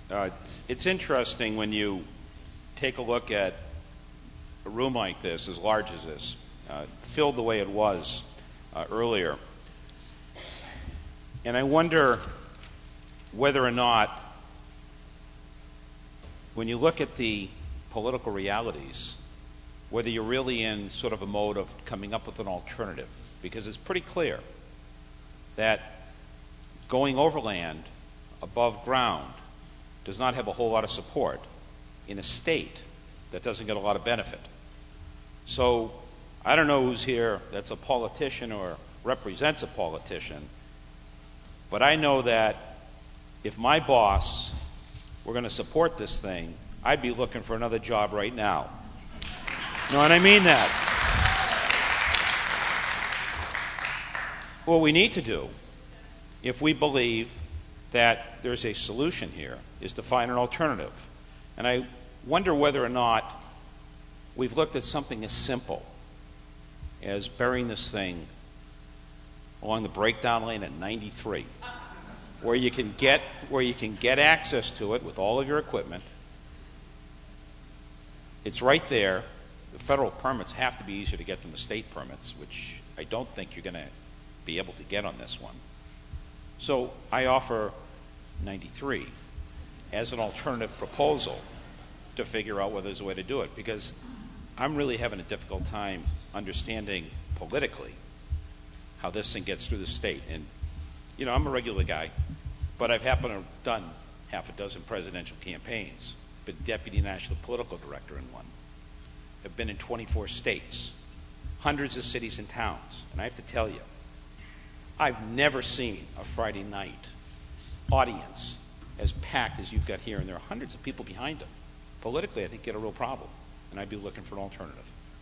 It's interesting when you take a look at a room like this, as large as this, filled the way it was earlier. And I wonder whether or not, when you look at the political realities, whether you're really in sort of a mode of coming up with an alternative. Because it's pretty clear that going overland above ground does not have a whole lot of support in a state that doesn't get a lot of benefit. So I don't know who's here that's a politician or represents a politician, but I know that if my boss were going to support this thing, I'd be looking for another job right now. No, and I mean that. What we need to do, if we believe that there's a solution here, is to find an alternative. And I wonder whether or not we've looked at something as simple as burying this thing along the breakdown lane at 93, where you can get access to it with all of your equipment. It's right there. The federal permits have to be easier to get than the state permits, which I don't think you're going to be able to get on this one. So I offer 93 as an alternative proposal to figure out whether there's a way to do it, because I'm really having a difficult time understanding politically how this thing gets through the state. And, you know, I'm a regular guy, but I've happened to have done half a dozen presidential campaigns, been deputy national political director in one, have been in 24 states, hundreds of cities and towns. And I have to tell you, I've never seen a Friday night audience as packed as you've got here, and there are hundreds of people behind them. Politically, I think you get a real problem, and I'd be looking for an alternative.